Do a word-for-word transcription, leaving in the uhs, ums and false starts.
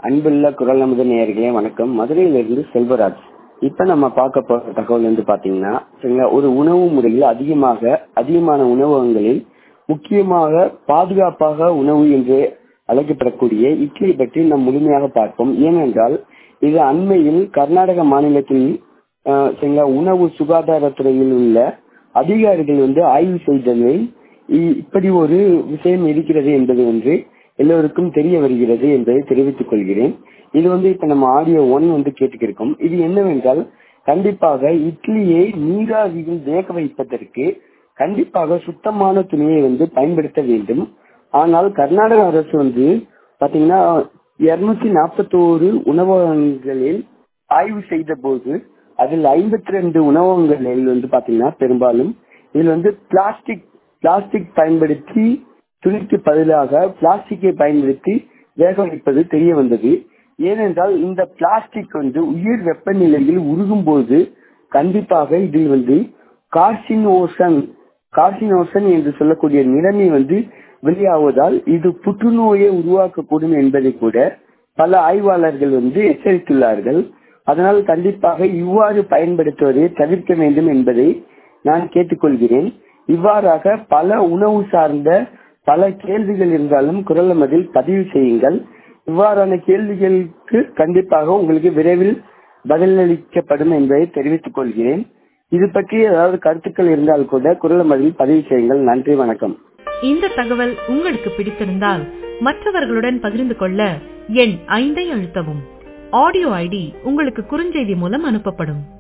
அன்புள்ள குரல் நமது நேயர்களே வணக்கம். மதுரையிலிருந்து செல்வராஜ். இப்ப நம்ம பார்க்க போற தகவல் வந்து பாத்தீங்கன்னா சரிங்களா, ஒரு உணவு முறையில் அதிகமாக அதிகமான உணவகங்களில் முக்கியமாக பாதுகாப்பாக உணவு என்று அழைக்கப்படக்கூடிய இட்லி பற்றி நாம் முழுமையாக பார்ப்போம். ஏனென்றால் இது அண்மையில் கர்நாடக மாநிலத்தில் அஹ், சரிங்களா உணவு சுகாதாரத்துறையில் உள்ள அதிகாரிகள் வந்து ஆய்வு செய்ததில் இ- இப்படி ஒரு விஷயம் இருக்கிறது என்பது ஒன்று எல்லோருக்கும் தெரிய வருகிறது என்பதை தெரிவித்துக் கொள்கிறேன். இது வந்து இப்ப நம்ம ஆடியோ ஒன் வந்து கேட்டுக்கிருக்கோம். இது என்னவென்றால் கண்டிப்பாக இட்லியை நீராவியில் வேக வைப்பதற்கு கண்டிப்பாக சுத்தமான துணியை வந்து பயன்படுத்த வேண்டும். ஆனால் கர்நாடக அரசு வந்து பாத்தீங்கன்னா இருநூத்தி நாற்பத்தி ஓரு உணவகங்களில் ஆய்வு செய்த போது அதில் ஐம்பத்தி ரெண்டு உணவகங்களில் வந்து பாத்தீங்கன்னா பெரும்பாலும் இதில் வந்து பிளாஸ்டிக் பிளாஸ்டிக் பயன்படுத்தி துணிக்கு பதிலாக பிளாஸ்டிக்கை பயன்படுத்தி வேக வைப்பது தெரிய வந்தது. ஏனென்றால் இந்த பிளாஸ்டிக் வந்து உயர் வெப்பநிலையில் உருகும் போது கண்டிப்பாக இதில் வந்து கார்சினோசன் கார்சினோசன் என்று சொல்லக்கூடிய நிலைமை வந்து வெளியாவதால் இது புற்றுநோயை உருவாக்கக்கூடும் என்பதை கூட பல ஆய்வாளர்கள் வந்து எச்சரித்துள்ளார்கள். அதனால் கண்டிப்பாக இவ்வாறு பயன்படுத்துவதை தவிர்க்க வேண்டும் என்பதை நான் கேட்டுக்கொள்கிறேன். இவ்வாறாக பல உணவு சார்ந்த பல கேள்விகள் இருந்தாலும் குரல் மதில் பதிவு செய்யுங்கள். இவ்வாறான கேள்விகளுக்கு கண்டிப்பாக உங்களுக்கு விரைவில் பதிலளிக்கப்படும் என்பதை தெரிவித்துக் கொள்கிறேன். இது பற்றி ஏதாவது கருத்துக்கள் இருந்தால் கூட குரல் மதில் பதிவு செய்யுங்கள். நன்றி, வணக்கம். இந்த தகவல் உங்களுக்கு பிடித்திருந்தால் மற்றவர்களுடன் பகிர்ந்து கொள்ள எண் ஐந்தை அழுத்தவும். ஆடியோ ஐடி உங்களுக்கு குறுஞ்செய்தி மூலம் அனுப்பப்படும்.